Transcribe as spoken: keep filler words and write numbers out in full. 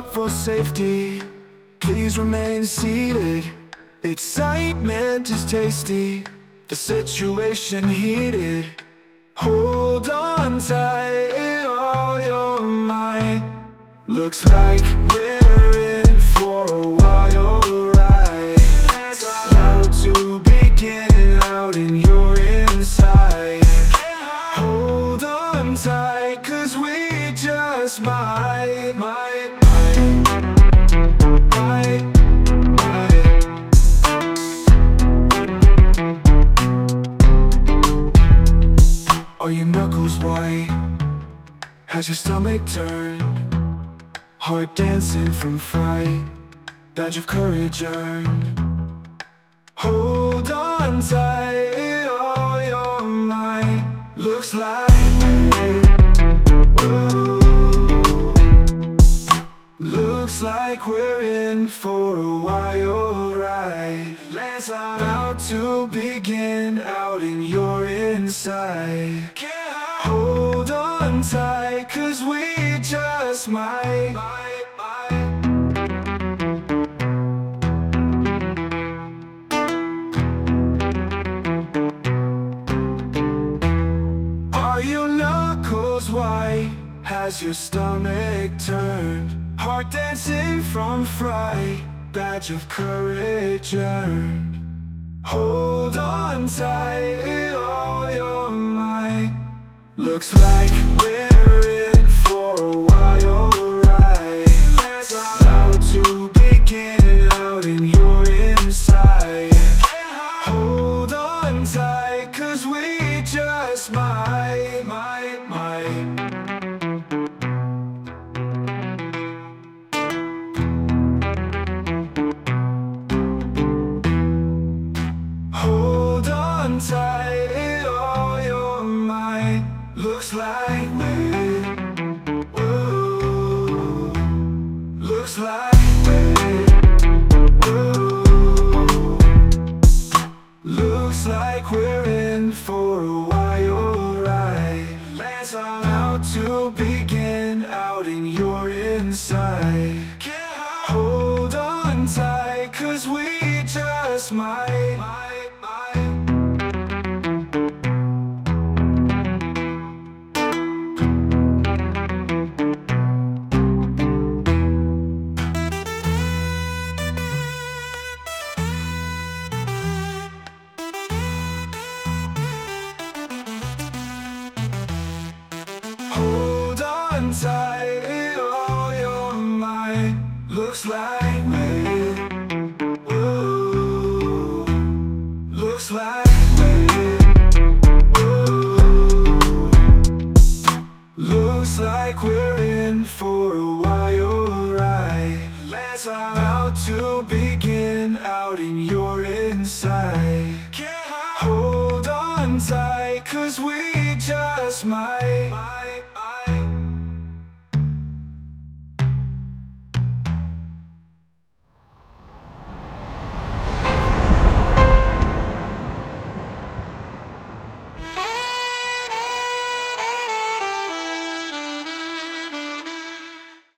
up for safety. Please remain seated. Excitement is tasty, the situation heated. Hold on tight, all your might. Looks like we're in for a wild ride. About to begin out in your inside. Hold on tight, cause we just might, might, might, might, might. Are your knuckles white? Has your stomach turned? Heart dancing from fright, badge of courage earned. Hold on tight, all your might. Looks like whoa. Looks like we're in for a wild ride. Let's about to begin out in your inside. Hold on tight, cause we just might, might, might. Are your knuckles white? Has your stomach turned? Heart dancing from fright, badge of courage earned. Hold on tight, all your might. Looks like we're in for a wild ride. About to begin out in your inside. Hold on tight, cause we just might, might, might. Hold on tight, all your might. Looks like we're, whoa. Looks like we're, whoa. Looks like we're in for a wild ride. Let's all out to begin out in your inside. Hold on tight, cause we just might, might, might. Hold on tight, all your might. Looks like we're, whoa. Looks like we're, whoa. Looks like we're in for a wild ride. Let's all out to begin out in your inside. Hold on tight, cause we just might.